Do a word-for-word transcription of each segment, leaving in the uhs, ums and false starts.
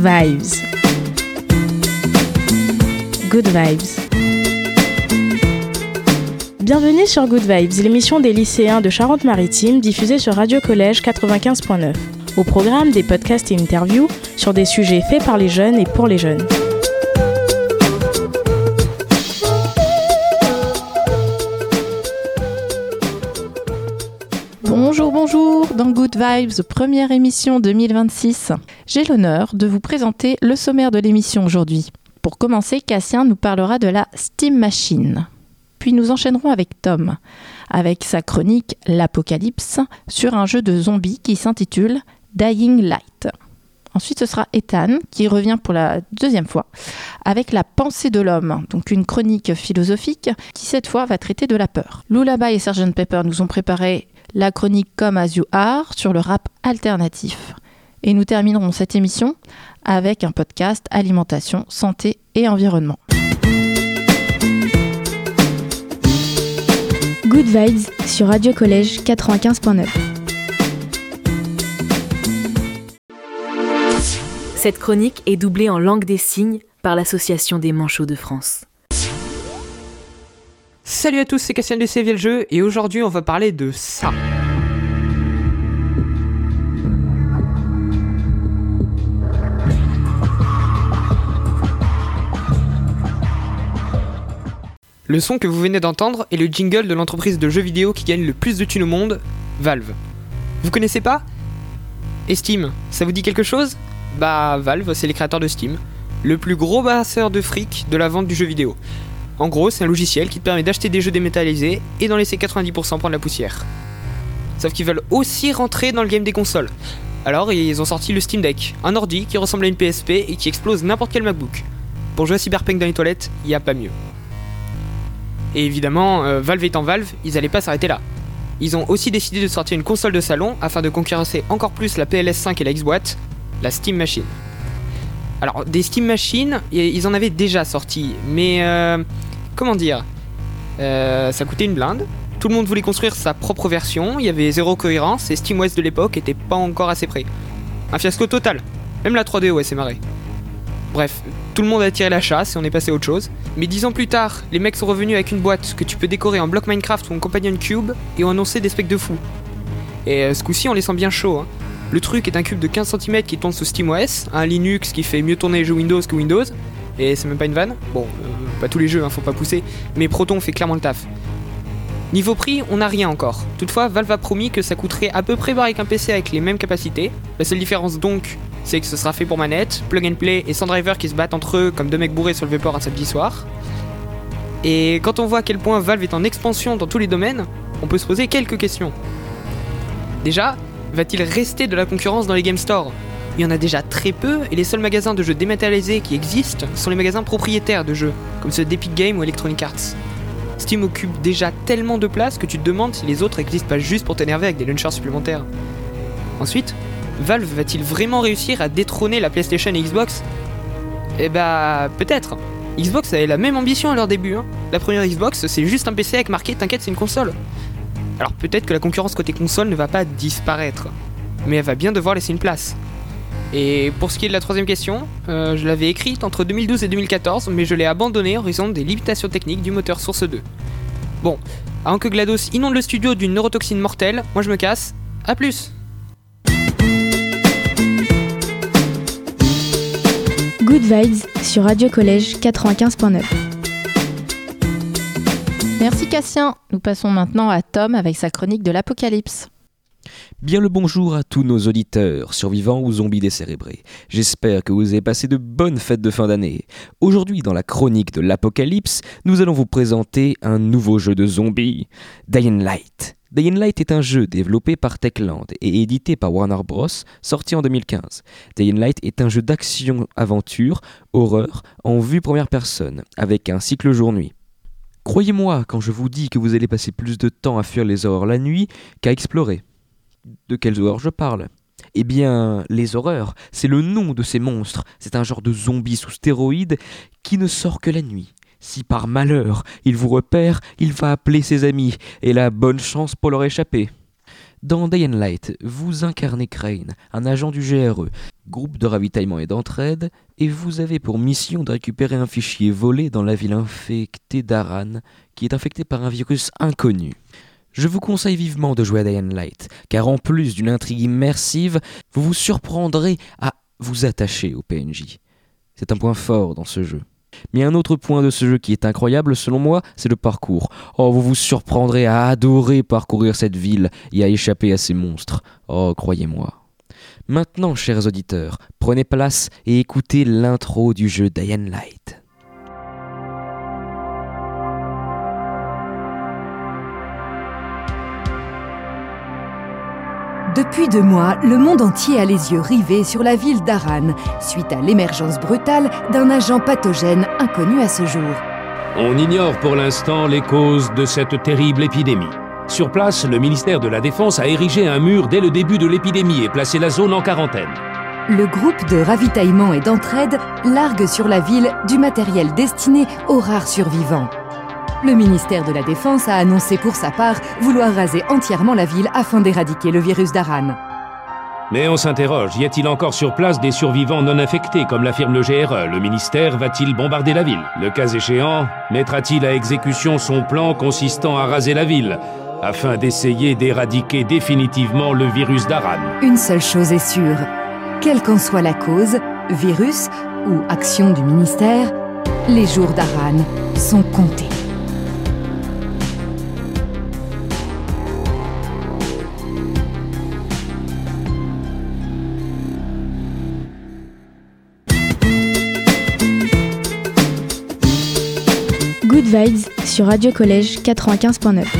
Vibes. Good Vibes. Bienvenue sur Good Vibes, l'émission des lycéens de Charente-Maritime diffusée sur Radio Collège quatre-vingt-quinze point neuf. Au programme, des podcasts et interviews sur des sujets faits par les jeunes et pour les jeunes. Bonjour, bonjour, dans Good Vibes, première émission deux mille vingt-six. J'ai l'honneur de vous présenter le sommaire de l'émission aujourd'hui. Pour commencer, Cassien nous parlera de la Steam Machine. Puis nous enchaînerons avec Tom, avec sa chronique L'Apocalypse, sur un jeu de zombies qui s'intitule Dying Light. Ensuite, ce sera Ethan, qui revient pour la deuxième fois, avec La pensée de l'homme, donc une chronique philosophique qui cette fois va traiter de la peur. Lullaby et sergent Pepper nous ont préparé la chronique Come As You Are sur le rap alternatif. Et nous terminerons cette émission avec un podcast alimentation, santé et environnement. Good Vibes sur Radio Collège quatre-vingt-quinze point neuf. Cette chronique est doublée en langue des signes par l'Association des Manchots de France. Salut à tous, c'est Cassien de C V L Jeu et aujourd'hui on va parler de ça. Le son que vous venez d'entendre est le jingle de l'entreprise de jeux vidéo qui gagne le plus de thunes au monde, Valve. Vous connaissez pas ? Et Steam, ça vous dit quelque chose ? Bah Valve, c'est les créateurs de Steam, le plus gros brasseur de fric de la vente du jeu vidéo. En gros, c'est un logiciel qui te permet d'acheter des jeux dématérialisés et d'en laisser quatre-vingt-dix pour cent prendre la poussière. Sauf qu'ils veulent aussi rentrer dans le game des consoles. Alors ils ont sorti le Steam Deck, un ordi qui ressemble à une P S P et qui explose n'importe quel MacBook. Pour jouer à Cyberpunk dans les toilettes, y a pas mieux. Et évidemment, euh, Valve étant Valve, ils allaient pas s'arrêter là. Ils ont aussi décidé de sortir une console de salon afin de concurrencer encore plus la P S cinq et la Xbox, la Steam Machine. Alors, des Steam Machines, ils en avaient déjà sorti, mais euh, comment dire euh, ça coûtait une blinde, tout le monde voulait construire sa propre version, il y avait zéro cohérence et SteamOS de l'époque était pas encore assez prêt. Un fiasco total, même la trois D O S s'est marrée. Bref, tout le monde a tiré la chasse et on est passé à autre chose. Mais dix ans plus tard, les mecs sont revenus avec une boîte que tu peux décorer en bloc Minecraft ou en Companion Cube et ont annoncé des specs de fou. Et euh, ce coup-ci, on les sent bien chauds. Hein. Le truc est un cube de quinze centimètres qui tourne sous SteamOS, un Linux qui fait mieux tourner les jeux Windows que Windows, et c'est même pas une vanne. Bon, euh, pas tous les jeux, hein, faut pas pousser, mais Proton fait clairement le taf. Niveau prix, on n'a rien encore. Toutefois, Valve a promis que ça coûterait à peu près pareil qu'un P C avec les mêmes capacités. La seule différence donc, c'est que ce sera fait pour manette, plug and play et sans driver qui se battent entre eux comme deux mecs bourrés sur le Vapor un samedi soir. Et quand on voit à quel point Valve est en expansion dans tous les domaines, on peut se poser quelques questions. Déjà, va-t-il rester de la concurrence dans les game stores ? Il y en a déjà très peu et les seuls magasins de jeux dématérialisés qui existent sont les magasins propriétaires de jeux, comme ceux d'Epic Games ou Electronic Arts. Steam occupe déjà tellement de place que tu te demandes si les autres existent pas juste pour t'énerver avec des launchers supplémentaires. Ensuite, Valve va-t-il vraiment réussir à détrôner la PlayStation et Xbox ? Eh bah, peut-être. Xbox avait la même ambition à leur début. Hein. La première Xbox, c'est juste un P C avec marqué « T'inquiète, c'est une console ». Alors peut-être que la concurrence côté console ne va pas disparaître, mais elle va bien devoir laisser une place. Et pour ce qui est de la troisième question, euh, je l'avais écrite entre deux mille douze et deux mille quatorze, mais je l'ai abandonnée en raison des limitations techniques du moteur Source deux. Bon, avant que GLaDOS inonde le studio d'une neurotoxine mortelle, moi je me casse, à plus. Good Vibes sur Radio Collège quatre-vingt-quinze point neuf. Merci Cassien. Nous passons maintenant à Tom avec sa chronique de l'Apocalypse. Bien le bonjour à tous nos auditeurs, survivants ou zombies décérébrés. J'espère que vous avez passé de bonnes fêtes de fin d'année. Aujourd'hui, dans la chronique de l'Apocalypse, nous allons vous présenter un nouveau jeu de zombies, Dying Light. Dying Light est un jeu développé par Techland et édité par Warner Bros, sorti en deux mille quinze. Dying Light est un jeu d'action-aventure, horreur, en vue première personne, avec un cycle jour-nuit. Croyez-moi quand je vous dis que vous allez passer plus de temps à fuir les horreurs la nuit qu'à explorer. De quelles horreurs je parle ? Eh bien, les horreurs, c'est le nom de ces monstres. C'est un genre de zombie sous stéroïdes qui ne sort que la nuit. Si par malheur il vous repère, il va appeler ses amis, et la bonne chance pour leur échapper. Dans Day and Light, vous incarnez Crane, un agent du G R E, groupe de ravitaillement et d'entraide, et vous avez pour mission de récupérer un fichier volé dans la ville infectée d'Aran, qui est infectée par un virus inconnu. Je vous conseille vivement de jouer à Day and Light, car en plus d'une intrigue immersive, vous vous surprendrez à vous attacher au P N J. C'est un point fort dans ce jeu. Mais un autre point de ce jeu qui est incroyable selon moi, c'est le parcours. Oh, vous vous surprendrez à adorer parcourir cette ville et à échapper à ces monstres. Oh, croyez-moi. Maintenant, chers auditeurs, prenez place et écoutez l'intro du jeu Day and Light. Depuis deux mois, le monde entier a les yeux rivés sur la ville d'Aran, suite à l'émergence brutale d'un agent pathogène inconnu à ce jour. On ignore pour l'instant les causes de cette terrible épidémie. Sur place, le ministère de la Défense a érigé un mur dès le début de l'épidémie et placé la zone en quarantaine. Le groupe de ravitaillement et d'entraide largue sur la ville du matériel destiné aux rares survivants. Le ministère de la Défense a annoncé pour sa part vouloir raser entièrement la ville afin d'éradiquer le virus d'Aran. Mais on s'interroge, y a-t-il encore sur place des survivants non infectés, comme l'affirme le G R E? Le ministère va-t-il bombarder la ville? Le cas échéant, mettra-t-il à exécution son plan consistant à raser la ville, afin d'essayer d'éradiquer définitivement le virus d'Aran? Une seule chose est sûre, quelle qu'en soit la cause, virus ou action du ministère, les jours d'Aran sont comptés. Good Vibes sur Radio Collège quatre-vingt-quinze point neuf.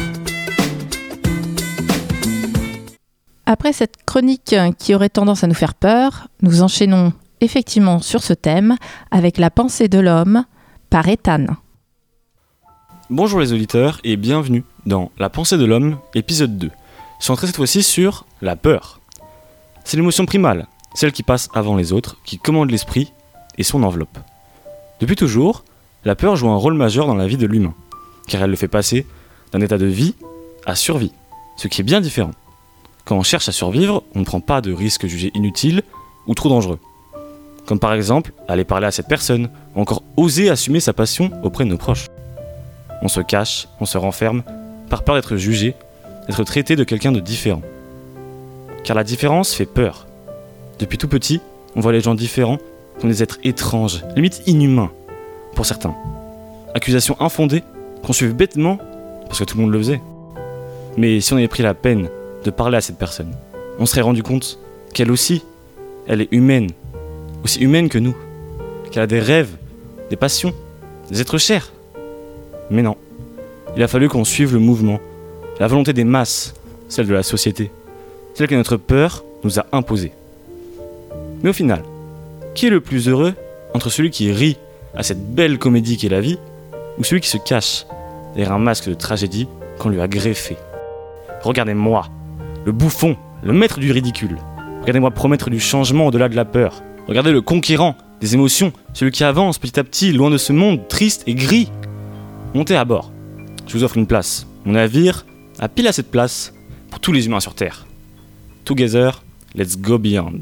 Après cette chronique qui aurait tendance à nous faire peur, nous enchaînons effectivement sur ce thème avec La pensée de l'homme par Ethan. Bonjour les auditeurs et bienvenue dans La pensée de l'homme, épisode deux, centré cette fois-ci sur la peur. C'est l'émotion primale, celle qui passe avant les autres, qui commande l'esprit et son enveloppe. Depuis toujours, la peur joue un rôle majeur dans la vie de l'humain, car elle le fait passer d'un état de vie à survie, ce qui est bien différent. Quand on cherche à survivre, on ne prend pas de risques jugés inutiles ou trop dangereux. Comme par exemple, aller parler à cette personne, ou encore oser assumer sa passion auprès de nos proches. On se cache, on se renferme, par peur d'être jugé, d'être traité de quelqu'un de différent. Car la différence fait peur. Depuis tout petit, on voit les gens différents comme des êtres étranges, limite inhumains, pour certains. Accusations infondées qu'on suive bêtement parce que tout le monde le faisait. Mais si on avait pris la peine de parler à cette personne, on serait rendu compte qu'elle aussi, elle est humaine, aussi humaine que nous, qu'elle a des rêves, des passions, des êtres chers. Mais non, il a fallu qu'on suive le mouvement, la volonté des masses, celle de la société, celle que notre peur nous a imposée. Mais au final, qui est le plus heureux entre celui qui rit à cette belle comédie qu'est la vie, ou celui qui se cache derrière un masque de tragédie qu'on lui a greffé? Regardez-moi, le bouffon, le maître du ridicule. Regardez-moi promettre du changement au-delà de la peur. Regardez le conquérant des émotions, celui qui avance petit à petit loin de ce monde triste et gris. Montez à bord, je vous offre une place. Mon navire a pile assez de place pour tous les humains sur Terre. Together, let's go beyond.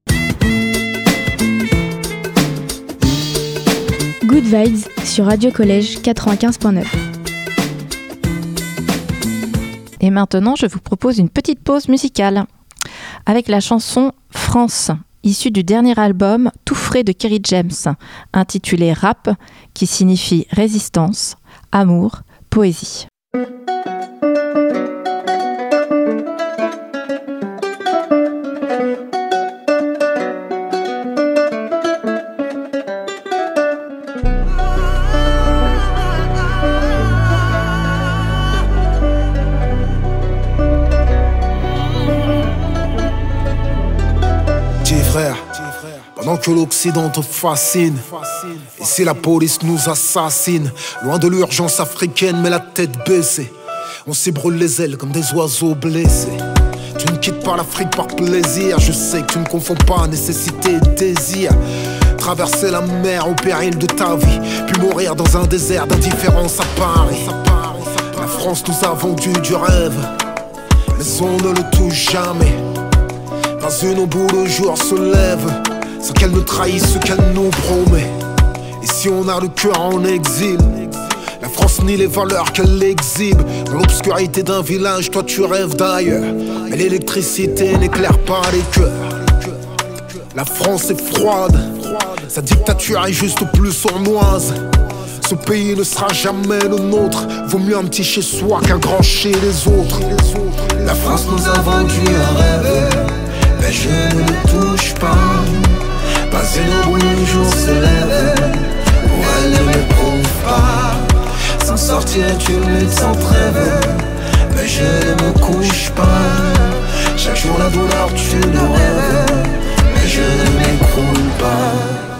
Good Vibes sur Radio Collège quatre-vingt-quinze point neuf. Et maintenant, je vous propose une petite pause musicale avec la chanson France, issue du dernier album Tout frais de Kerry James, intitulé Rap, qui signifie résistance, amour, poésie. Pendant que l'Occident te fascine, et si la police nous assassine, loin de l'urgence africaine mais la tête baissée, on s'ébrûle les ailes comme des oiseaux blessés. Tu ne quittes pas l'Afrique par plaisir, je sais que tu ne confonds pas nécessité et désir. Traverser la mer au péril de ta vie, puis mourir dans un désert d'indifférence à Paris. La France nous a vendu du rêve, mais on ne le touche jamais. Pas une au bout le jour se lève sans qu'elle ne trahisse ce qu'elle nous promet. Et si on a le cœur en exil, la France nie les valeurs qu'elle exhibe. Dans l'obscurité d'un village, toi tu rêves d'ailleurs, mais l'électricité n'éclaire pas les cœurs. La France est froide, sa dictature est juste plus sournoise. Ce pays ne sera jamais le nôtre, vaut mieux un petit chez soi qu'un grand chez les autres. La France nous a vendu un rêve, mais je ne le touche pas. Pas une boule un jour se lève, pour elle ne m'éprouve pas. S'en sortir est une lutte sans trêve, mais je ne me couche pas. Chaque jour la douleur tue le rêve, mais je ne m'écroule pas.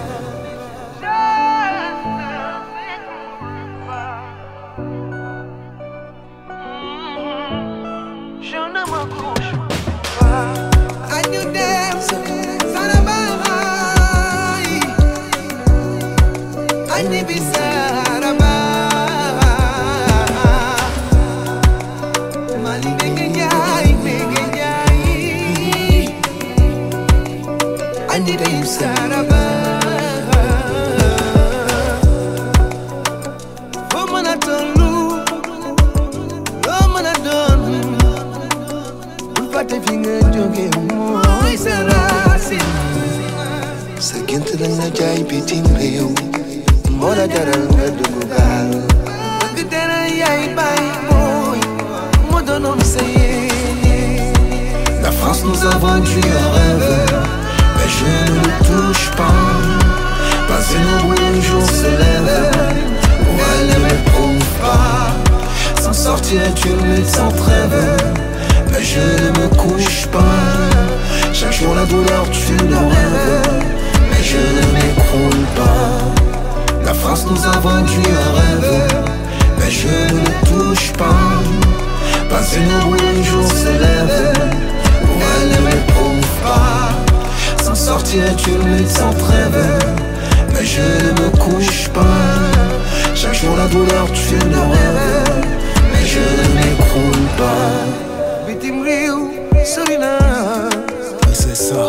La France nous a vendu un rêve, mais je ne le touche pas. Pas une boule un jour se lève, pour elle ne m'éprouve pas. S'en sortir est une lutte sans trêve, mais je ne me couche pas. Chaque jour la douleur tue le rêve, mais je ne m'écroule pas. La France nous a vendu un rêve, mais je ne le touche pas. Pas une boule un jour se lève, pour elle ne m'éprouve pas. S'en sortir est une lutte sans trêve, mais je ne me couche pas. Chaque jour la douleur tue le rêve, mais je ne m'écroule pas. Victime Rio, Solina. Oui, c'est ça.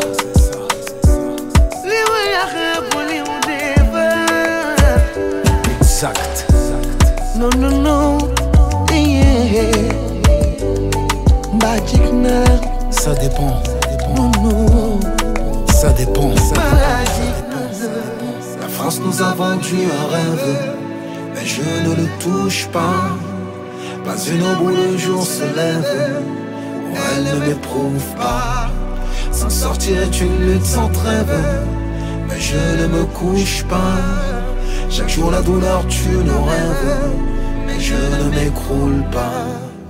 Exact. Non, non, non. Yeah. Ça dépend. Non, non. Ça dépend. Ça dépend. La France nous a vendu un rêve, mais je ne le touche pas. Pas une boule un jour se lève, où elle ne m'éprouve pas. S'en sortir est une lutte sans trêve, mais je ne me couche pas. Chaque jour la douleur tue le rêve, mais je ne m'écroule pas.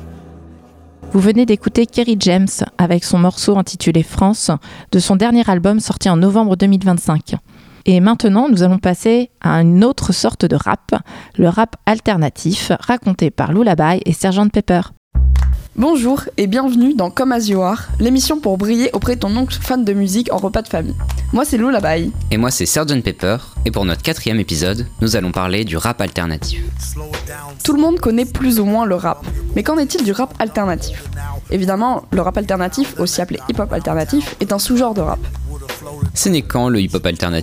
Vous venez d'écouter Kerry James avec son morceau intitulé France de son dernier album sorti en novembre deux mille vingt-cinq. Et maintenant, nous allons passer à une autre sorte de rap, le rap alternatif, raconté par Lullaby et sergent Pepper. Bonjour et bienvenue dans Come As You Are, l'émission pour briller auprès de ton oncle fan de musique en repas de famille. Moi c'est Lullaby. Et moi c'est sergent Pepper, et pour notre quatrième épisode, nous allons parler du rap alternatif. Tout le monde connaît plus ou moins le rap, mais qu'en est-il du rap alternatif ? Évidemment, le rap alternatif, aussi appelé hip-hop alternatif, est un sous-genre de rap. C'est né quand le hip-hop alternatif ?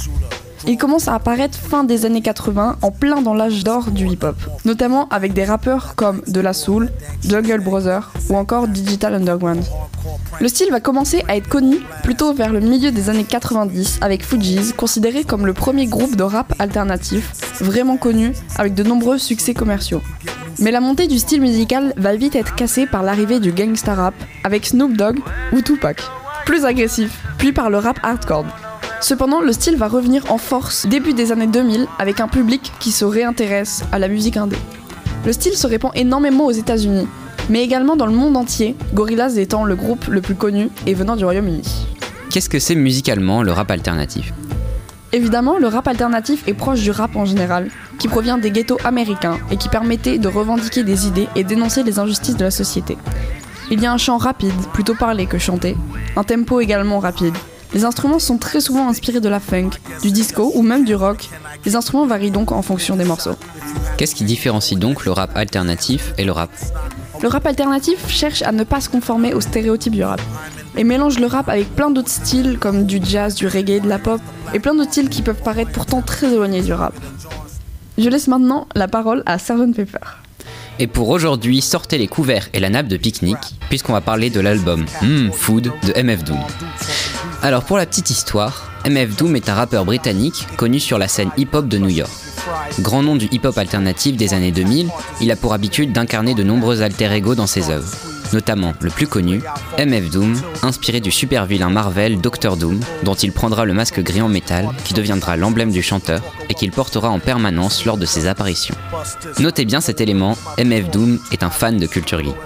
Il commence à apparaître fin des années quatre-vingts, en plein dans l'âge d'or du hip-hop, notamment avec des rappeurs comme De La Soul, Jungle Brothers ou encore Digital Underground. Le style va commencer à être connu plutôt vers le milieu des années quatre-vingt-dix avec Fugees, considéré comme le premier groupe de rap alternatif vraiment connu avec de nombreux succès commerciaux. Mais la montée du style musical va vite être cassée par l'arrivée du gangsta rap avec Snoop Dogg ou Tupac, plus agressif, puis par le rap hardcore. Cependant, le style va revenir en force début des années deux mille avec un public qui se réintéresse à la musique indé. Le style se répand énormément aux États-Unis, mais également dans le monde entier, Gorillaz étant le groupe le plus connu et venant du Royaume-Uni. Qu'est-ce que c'est musicalement le rap alternatif ? Évidemment, le rap alternatif est proche du rap en général, qui provient des ghettos américains et qui permettait de revendiquer des idées et dénoncer les injustices de la société. Il y a un chant rapide, plutôt parlé que chanté, un tempo également rapide. Les instruments sont très souvent inspirés de la funk, du disco ou même du rock. Les instruments varient donc en fonction des morceaux. Qu'est-ce qui différencie donc le rap alternatif et le rap ? Le rap alternatif cherche à ne pas se conformer aux stéréotypes du rap et mélange le rap avec plein d'autres styles comme du jazz, du reggae, de la pop et plein d'autres styles qui peuvent paraître pourtant très éloignés du rap. Je laisse maintenant la parole à sergeant Pepper. Et pour aujourd'hui, sortez les couverts et la nappe de pique-nique, puisqu'on va parler de l'album Mmm Food de M F Doom. Alors pour la petite histoire, M F Doom est un rappeur britannique connu sur la scène hip-hop de New York. Grand nom du hip-hop alternatif des années deux mille, il a pour habitude d'incarner de nombreux alter-ego dans ses œuvres. Notamment le plus connu, M F Doom, inspiré du super vilain Marvel docteur Doom, dont il prendra le masque gris en métal, qui deviendra l'emblème du chanteur, et qu'il portera en permanence lors de ses apparitions. Notez bien cet élément, M F Doom est un fan de culture geek.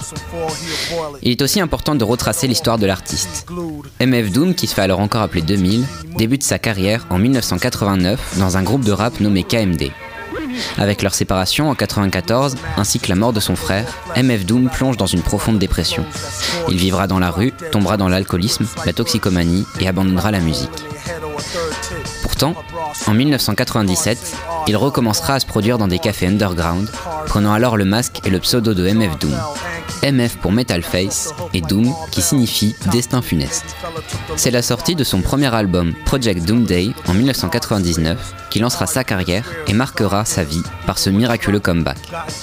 Il est aussi important de retracer l'histoire de l'artiste. M F Doom, qui se fait alors encore appeler deux mille, débute sa carrière en mille neuf cent quatre-vingt-neuf dans un groupe de rap nommé K M D. Avec leur séparation en quatre-vingt-quatorze, ainsi que la mort de son frère, M F Doom plonge dans une profonde dépression. Il vivra dans la rue, tombera dans l'alcoolisme, la toxicomanie et abandonnera la musique. Pourtant, en mille neuf cent quatre-vingt-dix-sept, il recommencera à se produire dans des cafés underground, prenant alors le masque et le pseudo de M F Doom. M F pour Metal Face et Doom qui signifie destin funeste. C'est la sortie de son premier album Project Doomday en mille neuf cent quatre-vingt-dix-neuf qui lancera sa carrière et marquera sa vie par ce miraculeux comeback.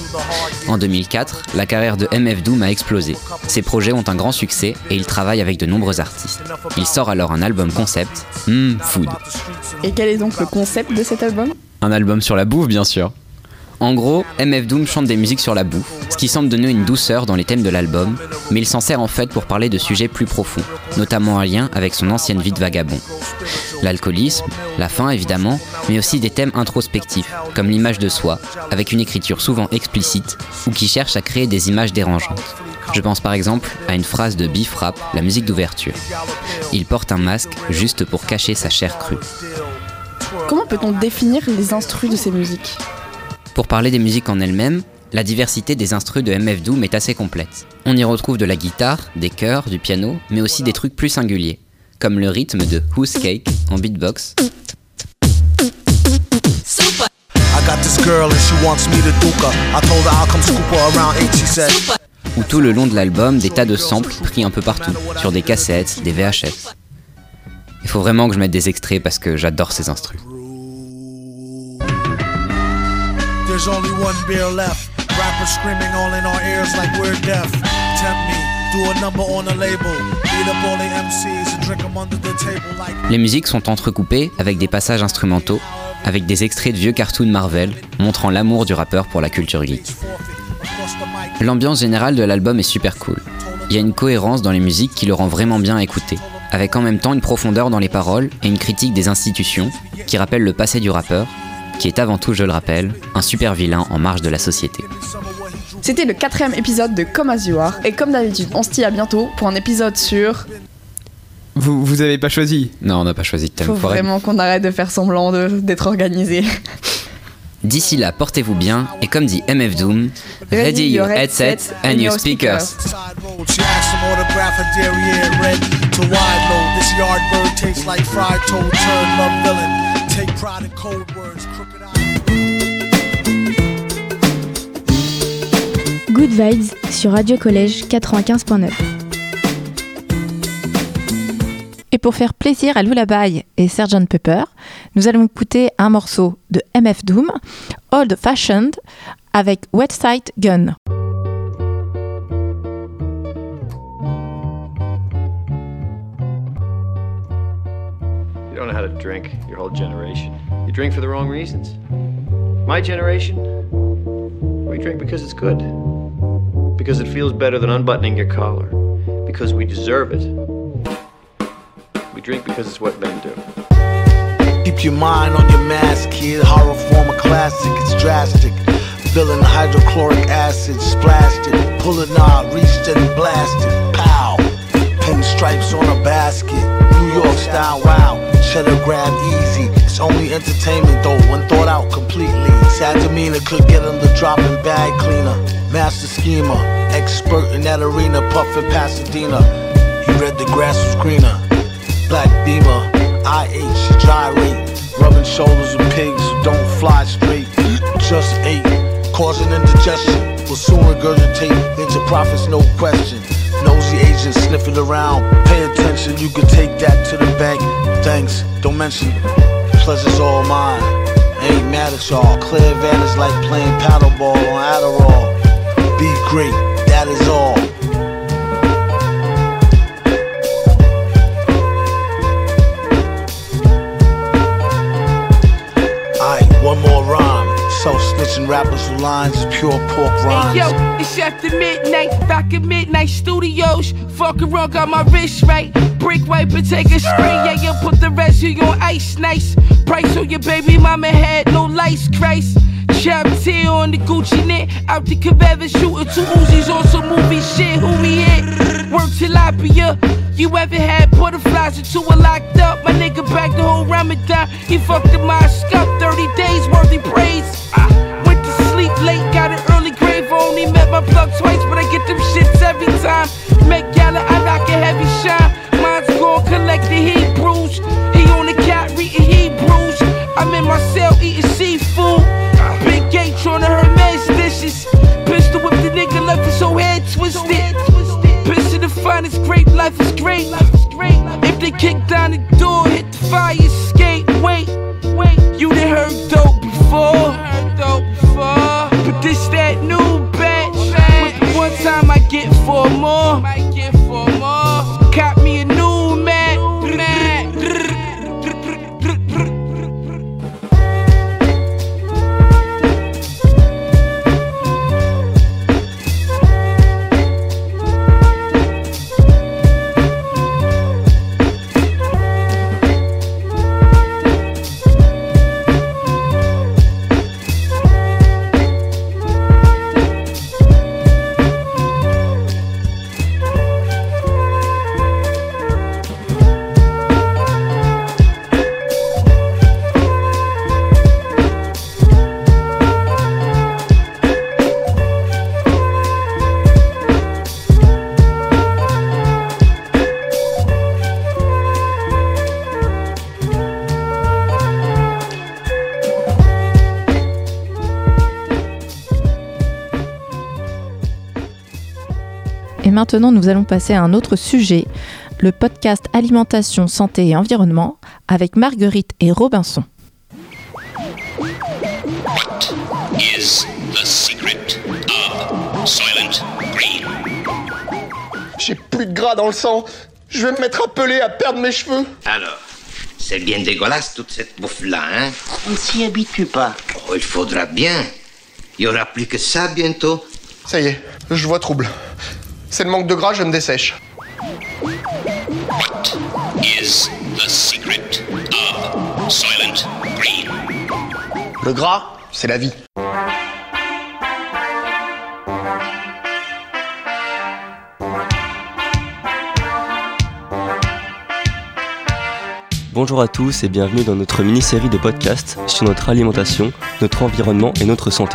En deux mille quatre, la carrière de M F Doom a explosé. Ses projets ont un grand succès et il travaille avec de nombreux artistes. Il sort alors un album concept, Mmm Food. Et quel est donc le concept de cet album ? Un album sur la bouffe bien sûr. En gros, M F Doom chante des musiques sur la bouffe, ce qui semble donner une douceur dans les thèmes de l'album, mais il s'en sert en fait pour parler de sujets plus profonds, notamment en lien avec son ancienne vie de vagabond. L'alcoolisme, la faim évidemment, mais aussi des thèmes introspectifs, comme l'image de soi, avec une écriture souvent explicite, ou qui cherche à créer des images dérangeantes. Je pense par exemple à une phrase de Beef Rap, la musique d'ouverture. Il porte un masque juste pour cacher sa chair crue. Comment peut-on définir les instrus de ces musiques ? Pour parler des musiques en elles-mêmes, la diversité des instrus de M F Doom est assez complète. On y retrouve de la guitare, des chœurs, du piano, mais aussi des trucs plus singuliers, comme le rythme de Who's Cake en beatbox. Ou tout le long de l'album, des tas de samples pris un peu partout, sur des cassettes, des V H S. Il faut vraiment que je mette des extraits parce que j'adore ces instrus. There's only one beer left. Rappers screaming all in our ears like we're deaf. Tempt me, do a number on a label. Beat up all the M Cs and drink them under the table like. Les musiques sont entrecoupées avec des passages instrumentaux, avec des extraits de vieux cartoons Marvel, montrant l'amour du rappeur pour la culture geek. L'ambiance générale de l'album est super cool. Il y a une cohérence dans les musiques qui le rend vraiment bien à écouter, avec en même temps une profondeur dans les paroles et une critique des institutions qui rappelle le passé du rappeur, qui est avant tout, je le rappelle, un super vilain en marge de la société. C'était le quatrième épisode de Come As You Are, et comme d'habitude, on se dit à bientôt pour un épisode sur... Vous, vous avez pas choisi ? Non, on n'a pas choisi de thème. Faut vraiment qu'on arrête de faire semblant de, d'être organisé. D'ici là, portez-vous bien, et comme dit M F Doom, ready your headsets and your speakers. She asked some autograph of derriere red to wide load. This yardbird tastes like fried toad, turd, love villain. Take pride in cold words, crooked eyes. Good Vibes sur Radio Collège quatre-vingt-quinze point neuf. Et pour faire plaisir à Lullaby et sergeant Pepper, nous allons écouter un morceau de M F Doom, Old Fashioned, avec Website Gun. You don't know how to drink, your whole generation. You drink for the wrong reasons. My generation, we drink because it's good. Because it feels better than unbuttoning your collar. Because we deserve it. We drink because it's what men do. Keep your mind on your mask, kid. Horror form a classic, it's drastic. Filling the hydrochloric acid, splashed it. Pull a knob, reached it and blasted. Pow! Pinstripes on a basket. New York style, wow. Cheddar grab easy. It's only entertainment though, when thought out completely. Sad demeanor could get him the dropping bag cleaner. Master schemer, expert in that arena, puffin' Pasadena. He read the grass was greener. Black Beamer, I H, gyrate. Rubbing shoulders with pigs who don't fly straight. Just ate, causing indigestion. will soon regurgitate into profits, no question. Nosy agents sniffing around, pay attention, you can take that to the bank. Thanks, don't mention, pleasure's all mine. I ain't mad at y'all, clear advantage like playing paddleball on Adderall. Be great, that is all. Aight, one more rhyme. Self-snitching rappers who lines is pure pork rhymes. Hey yo, it's after midnight, back at Midnight Studios. Fuck around, got my wrist right. Brick wipe and take a spray, yeah, you put the residue on ice, nice. Price on your baby mama head, no lights, Christ. Charity on the Gucci knit, out the Cabeva shooting two Uzis on some movie shit, who me hit? Work tilapia, you ever had butterflies until we're locked up? My nigga back the whole Ramadan, he fucked the mosque up, thirty days worthy praise. I went to sleep late, got an early grave, only met my plug twice, but I get them shits every time. Met Gala, I knock a heavy shine, mine's gon' collect the Hebrews. He on the cat reading Hebrews, I'm in my cell eating seafood. Big gate trying to hurt man's dishes. Pistol whip the nigga left his whole head twisted. Pistol the finest, great life is great. If they kick down the door, hit the fire escape. Wait, wait, you done heard dope before. But this that new batch. With the one time I get four more. Cop me a new Mac. Et maintenant, nous allons passer à un autre sujet, le podcast Alimentation, Santé et Environnement, avec Marguerite et Robinson. What is the secret of Soylent Green? J'ai plus de gras dans le sang. Je vais me mettre à peler, à perdre mes cheveux. Alors, c'est bien dégueulasse toute cette bouffe-là, hein? On s'y habitue pas. Oh, il faudra bien. Il y aura plus que ça bientôt. Ça y est, je vois trouble. C'est le manque de gras, je me dessèche. What is the secret of Soylent Green? Le gras, c'est la vie. Bonjour à tous et bienvenue dans notre mini-série de podcasts sur notre alimentation, notre environnement et notre santé.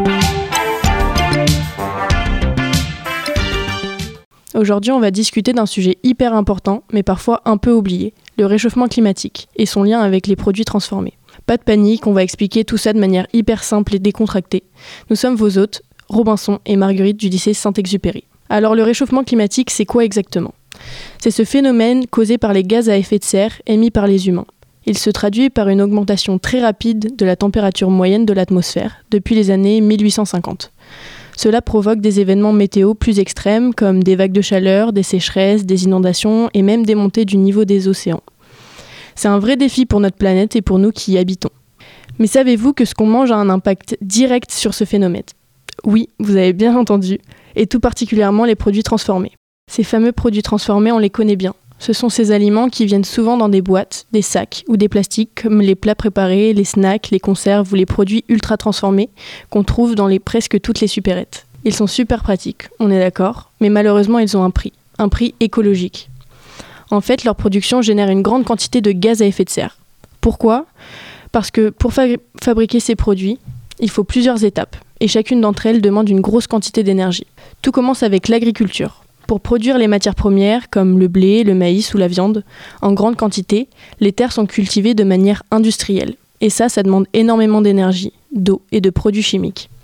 Aujourd'hui, on va discuter d'un sujet hyper important, mais parfois un peu oublié, le réchauffement climatique et son lien avec les produits transformés. Pas de panique, on va expliquer tout ça de manière hyper simple et décontractée. Nous sommes vos hôtes, Robinson et Marguerite du lycée Saint-Exupéry. Alors le réchauffement climatique, c'est quoi exactement ? C'est ce phénomène causé par les gaz à effet de serre émis par les humains. Il se traduit par une augmentation très rapide de la température moyenne de l'atmosphère depuis les années mille huit cent cinquante. Cela provoque des événements météo plus extrêmes comme des vagues de chaleur, des sécheresses, des inondations et même des montées du niveau des océans. C'est un vrai défi pour notre planète et pour nous qui y habitons. Mais savez-vous que ce qu'on mange a un impact direct sur ce phénomène ? Oui, vous avez bien entendu, et tout particulièrement les produits transformés. Ces fameux produits transformés, on les connaît bien. Ce sont ces aliments qui viennent souvent dans des boîtes, des sacs ou des plastiques comme les plats préparés, les snacks, les conserves ou les produits ultra transformés qu'on trouve dans les, presque toutes les supérettes. Ils sont super pratiques, on est d'accord, mais malheureusement ils ont un prix, un prix écologique. En fait, leur production génère une grande quantité de gaz à effet de serre. Pourquoi ? Parce que pour fa- fabriquer ces produits, il faut plusieurs étapes, et chacune d'entre elles demande une grosse quantité d'énergie. Tout commence avec l'agriculture. Pour produire les matières premières, comme le blé, le maïs ou la viande, en grande quantité, les terres sont cultivées de manière industrielle. Et ça, ça demande énormément d'énergie, d'eau et de produits chimiques.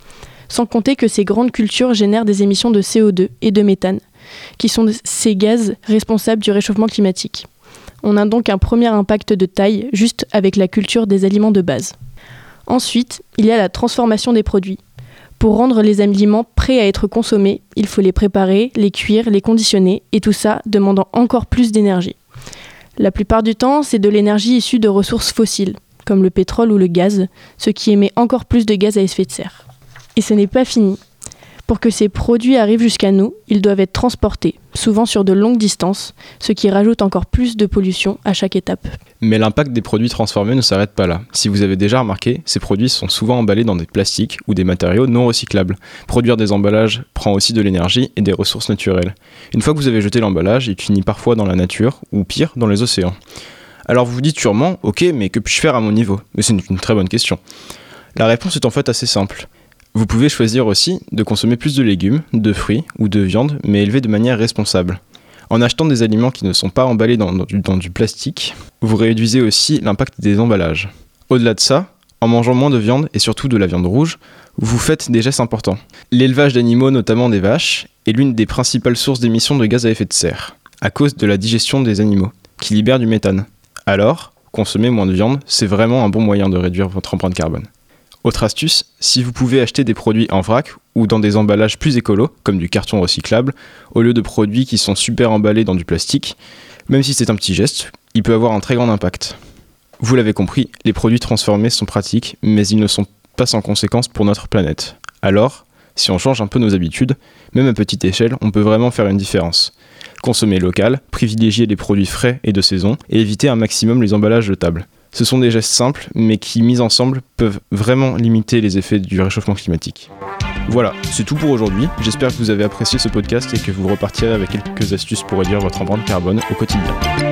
Sans compter que ces grandes cultures génèrent des émissions de C O deux et de méthane, qui sont ces gaz responsables du réchauffement climatique. On a donc un premier impact de taille juste avec la culture des aliments de base. Ensuite, il y a la transformation des produits. Pour rendre les aliments prêts à être consommés, il faut les préparer, les cuire, les conditionner, et tout ça demandant encore plus d'énergie. La plupart du temps, c'est de l'énergie issue de ressources fossiles, comme le pétrole ou le gaz, ce qui émet encore plus de gaz à effet de serre. Et ce n'est pas fini. Pour que ces produits arrivent jusqu'à nous, ils doivent être transportés, souvent sur de longues distances, ce qui rajoute encore plus de pollution à chaque étape. Mais l'impact des produits transformés ne s'arrête pas là. Si vous avez déjà remarqué, ces produits sont souvent emballés dans des plastiques ou des matériaux non recyclables. Produire des emballages prend aussi de l'énergie et des ressources naturelles. Une fois que vous avez jeté l'emballage, il finit parfois dans la nature, ou pire, dans les océans. Alors vous vous dites sûrement, ok, mais que puis-je faire à mon niveau ? Mais c'est une très bonne question. La réponse est en fait assez simple. Vous pouvez choisir aussi de consommer plus de légumes, de fruits ou de viande, mais élevés de manière responsable. En achetant des aliments qui ne sont pas emballés dans, dans, du, dans du plastique, vous réduisez aussi l'impact des emballages. Au-delà de ça, en mangeant moins de viande, et surtout de la viande rouge, vous faites des gestes importants. L'élevage d'animaux, notamment des vaches, est l'une des principales sources d'émissions de gaz à effet de serre, à cause de la digestion des animaux, qui libère du méthane. Alors, consommer moins de viande, c'est vraiment un bon moyen de réduire votre empreinte carbone. Autre astuce, si vous pouvez acheter des produits en vrac ou dans des emballages plus écolos, comme du carton recyclable, au lieu de produits qui sont super emballés dans du plastique, même si c'est un petit geste, il peut avoir un très grand impact. Vous l'avez compris, les produits transformés sont pratiques, mais ils ne sont pas sans conséquences pour notre planète. Alors, si on change un peu nos habitudes, même à petite échelle, on peut vraiment faire une différence. Consommer local, privilégier les produits frais et de saison, et éviter un maximum les emballages jetables. Ce sont des gestes simples, mais qui, mis ensemble, peuvent vraiment limiter les effets du réchauffement climatique. Voilà, c'est tout pour aujourd'hui. J'espère que vous avez apprécié ce podcast et que vous repartirez avec quelques astuces pour réduire votre empreinte carbone au quotidien.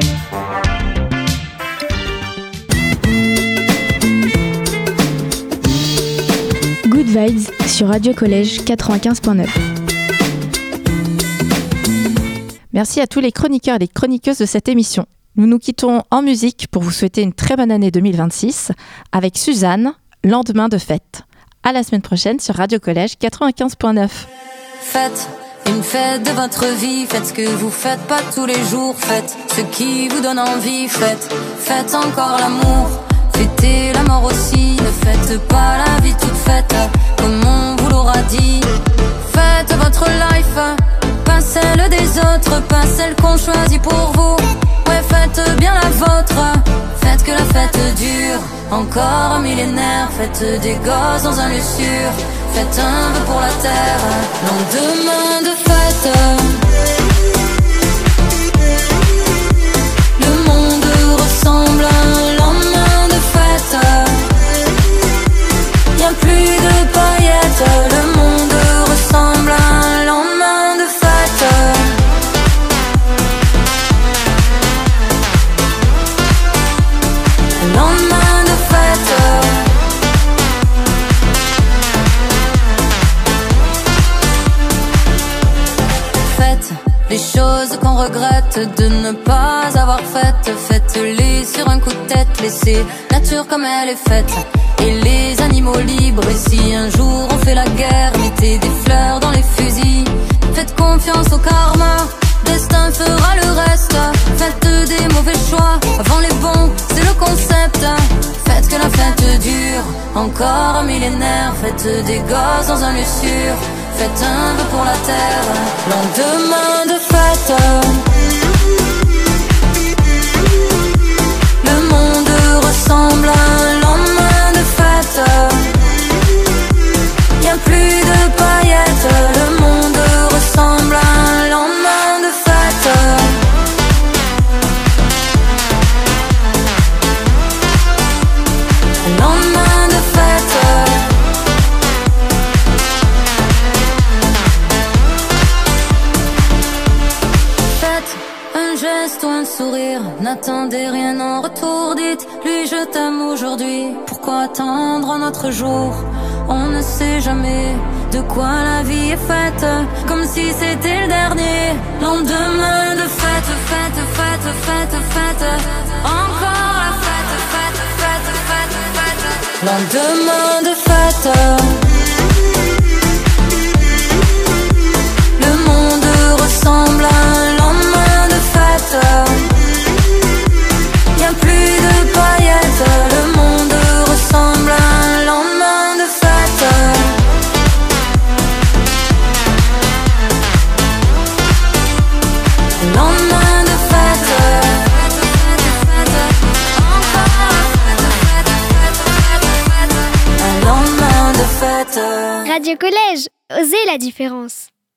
Good Vibes sur Radio Collège quatre-vingt-quinze point neuf. Merci à tous les chroniqueurs et les chroniqueuses de cette émission. Nous nous quittons en musique pour vous souhaiter une très bonne année deux mille vingt-six avec Suzanne, Lendemain de fête. À la semaine prochaine sur Radio Collège quatre-vingt-quinze point neuf. Faites une fête de votre vie, faites ce que vous faites pas tous les jours, faites ce qui vous donne envie, faites, faites encore l'amour, fêtez la mort aussi, ne faites pas la vie toute faite, comme on vous l'aura dit. Faites votre life, pas celle des autres, pas celle qu'on choisit pour vous. Ouais, faites bien la vôtre, faites que la fête dure encore un millénaire, faites des gosses dans un lieu sûr, faites un vœu pour la terre, lendemain de fête. Le monde ressemble à un lendemain de fête, y'a plus de paillettes, le monde ressemble à un lendemain de fête. Lendemain de fête. Faites les choses qu'on regrette de ne pas avoir faites, faites-les sur un coup de tête, laissez nature comme elle est faite, et les animaux libres. Et si un jour on fait la guerre, mettez des fleurs dans les fusils, faites confiance au karma, destin fera le reste. Faites des mauvais choix avant les bons, c'est le concept. Faites que la fête dure encore un millénaire, faites des gosses dans un lieu sûr, faites un vœu pour la terre, lendemain de fête. Le monde ressemble à un lendemain de fête, y'a plus de paillettes, le monde ressemble à un lendemain de fête. Lendemain de fête. Faites un geste ou un sourire, n'attendez rien en retour, dites-lui je t'aime aujourd'hui. Pourquoi attendre un autre jour? On ne sait jamais de quoi la vie est faite, comme si c'était le dernier. Lendemain de fête, fête, fête, fête, fête, encore la fête, fête, fête, fête, fête. Lendemain de fête. Radio Collège, osez la différence.